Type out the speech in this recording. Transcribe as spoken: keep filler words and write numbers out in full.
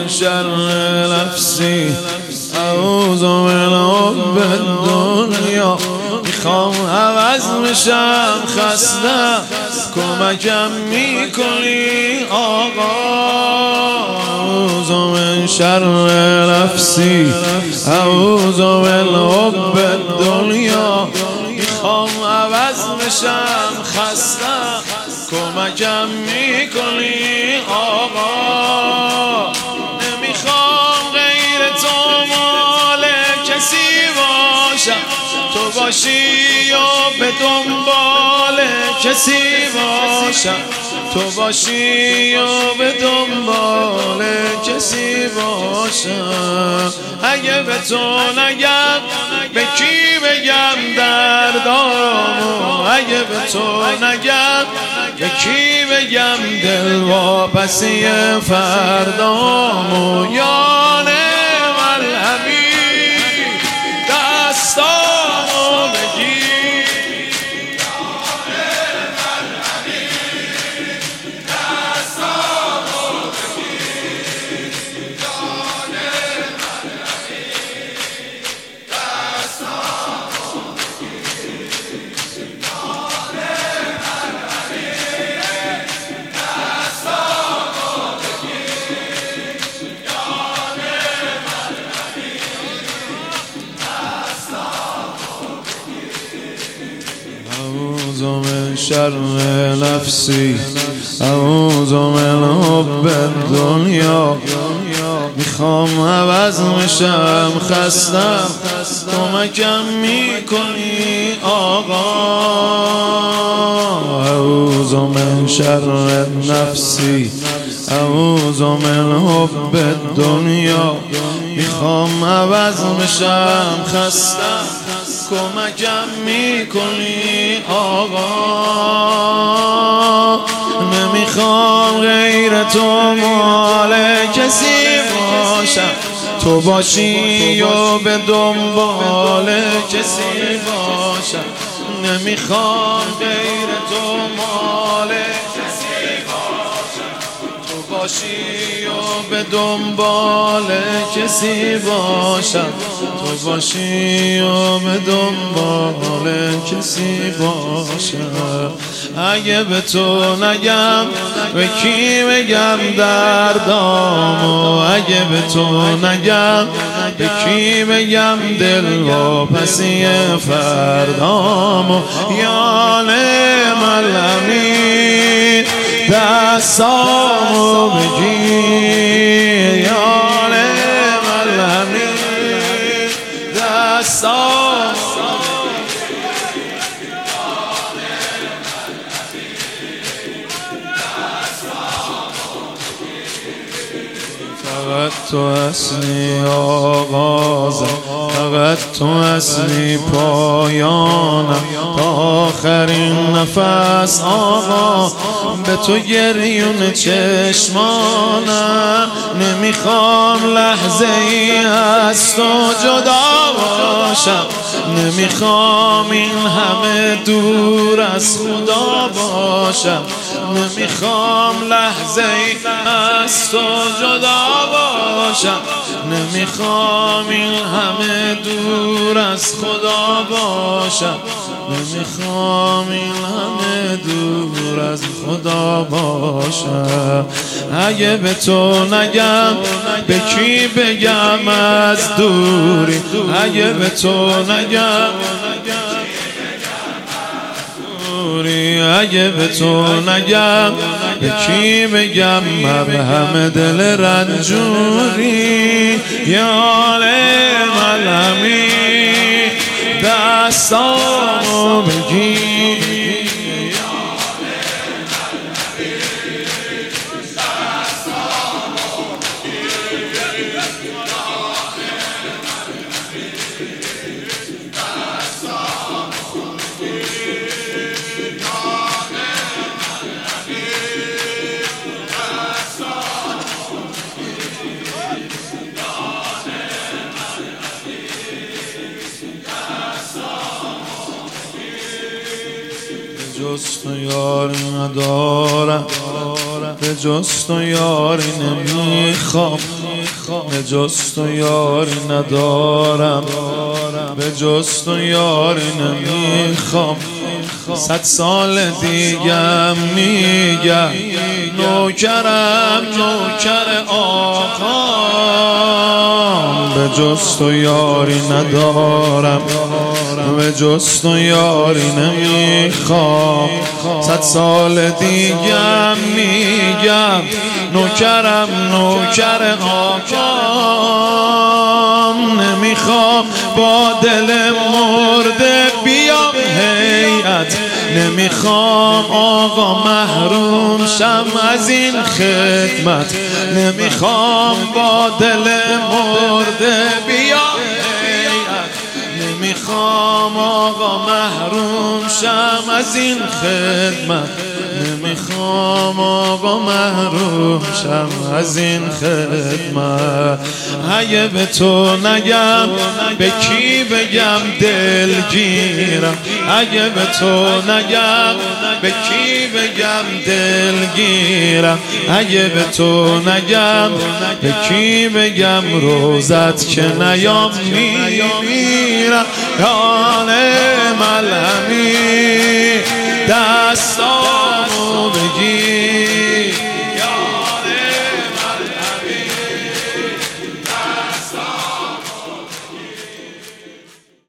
من شر نفسی اعوذ بالحب الدنیا میخوام عوض میشم خسته کمکم میکنی آقا اعوذ من شر نفسی اعوذ بالحب الدنیا میخوام عوض میشم خسته کمکم میکنی آقا نمیخوام غیر تو مال کسی باشم تو باشی یا به دنبال کسی باشم تو باشی یا به دنبال کسی باشم اگه به تو نگم به کی بگم دردامو اگه به تو نگم به کی بگم دل واپسی فردامو یا نعم الحبیب دستامو بگیر اعوذ من شر نفسی اعوذ من حب الدنیا میخوام عوض میشم خستم کمکم میکنی آقا اعوذ من شر نفسی اعوذ من حب الدنیا میخوام عوض میشم خستم کمکم میکنی آقا نمیخوام غیر تو مال کسی باشم تو باشی یا به دنبال کسی باشم نمیخوام غیر تو مال کسی باشم تو باشی یا به دنبال کسی باشم تو باشی یا به دنبال کسی باشم اگه به تو نگم به کی بگم دردامو اگه به تو نگم به کی بگم دل واپسی فردامو یا نعم الحبیب دستامو بگیر یا نعم الحبیب دستامو فقط تو اصلی آغازم فقط تو اصلی پایانم تا آخرین نفس آقا به تو گریون چشمانم نمیخوام لحظه ای از تو جدا باشم نمیخوام این همه دور از خدا باشم نمیخوام لحظه ای از تو جدا باشم نمیخوام این همه دور از خدا باشم نمیخوام این همه دور از خدا باشم اگه به تو نگم به کی بگم از دوری اگه به تو نگم اگه به تو نگم به کی بگم مرهم دل رنجوری یا نعم الحبیب دستامو بگیر جز تو یاری ندارم به جز تو یاری نمیخوام، به جز تو یاری ندارم، به جز تو یاری نمیخوام. صد سال دیگم میگم نوکرم نوکر آقام، به جز تو یاری ندارم، به جز تو یاری نمیخوام. صد سال دیگم میگم نوکرم نوکر آقام. نمیخوام با دل مرده بیام هیئت، نمیخوام آقا محروم شم از این خدمت، نمیخوام با دل مرده بیام هیئت، نمیخوام آقا محروم شم از این خدمت، نمیخوام آقا محروم شم از این خدمت. اگه به تو نگم به کی بگم دلگیرم، اگه به تو نگم به کی بگم دلگیرم، اگه به تو نگم به کی بگم روزت که نیام میمیرم. یانه ملهمی دستامو